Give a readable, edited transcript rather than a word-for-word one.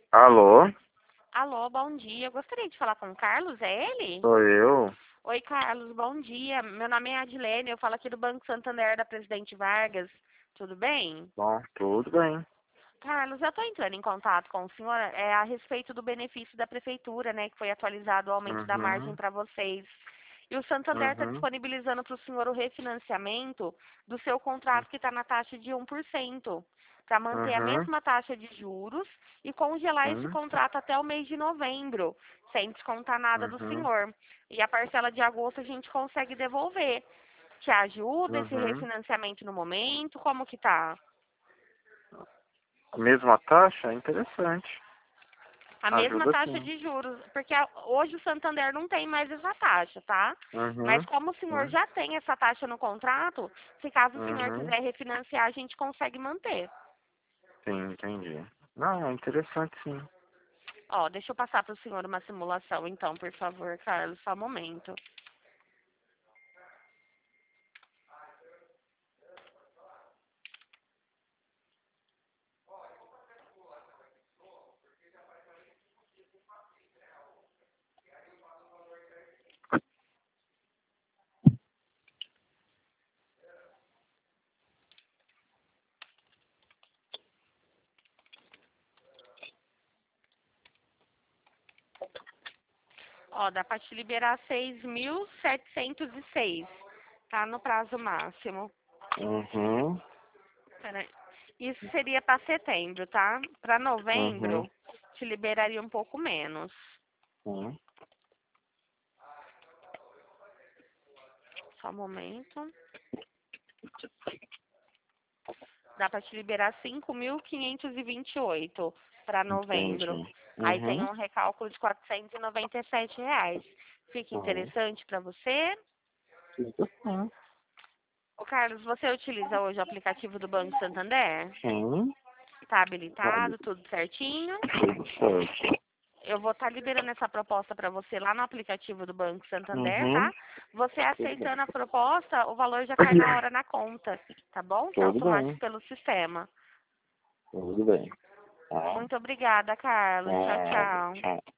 Alô, Alô, bom dia. Eu gostaria de falar com o Carlos, é ele? sou eu. Oi, Carlos, bom dia. Meu nome é Adilene, eu falo aqui do Banco Santander da Presidente Vargas. Tudo bem? Bom, tudo bem. Carlos, eu estou entrando em contato com o senhor a respeito do benefício da Prefeitura, né, que foi atualizado o aumento da margem Uhum, para vocês. E o Santander está uhum, disponibilizando para o senhor o refinanciamento do seu contrato que está na taxa de 1%, para manter a uhum, mesma taxa de juros e congelar esse sim, contrato até o mês de novembro, sem descontar nada do uhum, senhor. E a parcela de agosto a gente consegue devolver. Te ajuda esse uhum. refinanciamento no momento? Como que tá? A mesma taxa? Interessante. A mesma Ajuda taxa sim. de juros, porque hoje o Santander não tem mais essa taxa, tá? Mas Uhum, como o senhor uhum, já tem essa taxa no contrato, se caso o senhor uhum. quiser refinanciar, a gente consegue manter. Sim, entendi. Não, é interessante sim. Ó, deixa eu passar para o senhor uma simulação, então, por favor, Carlos, só um momento. Ó, dá para te liberar 6.706, tá? No prazo máximo. Uhum, Peraí. Isso seria para setembro, tá? Para uhum, novembro, te liberaria um pouco menos. sim. Só um momento. Dá para te liberar 5.528 para novembro. Entendi. Aí tem Uhum, um recálculo de R$ 497. Fica uhum. interessante para você? Fica sim. Ô, Carlos, você utiliza hoje o aplicativo do Banco Santander? Sim, Tá pode. habilitado, tudo certinho? Tudo certo. Eu vou estar liberando essa proposta para você lá no aplicativo do Banco Santander, Uhum, tá? Você tudo bem. aceitando a proposta, o valor já cai na hora na conta, tá bom? Que é Tudo automático bem, pelo sistema. tudo bem. Tá? Muito obrigada, Carlos. Tchau, Nada, tchau. tchau.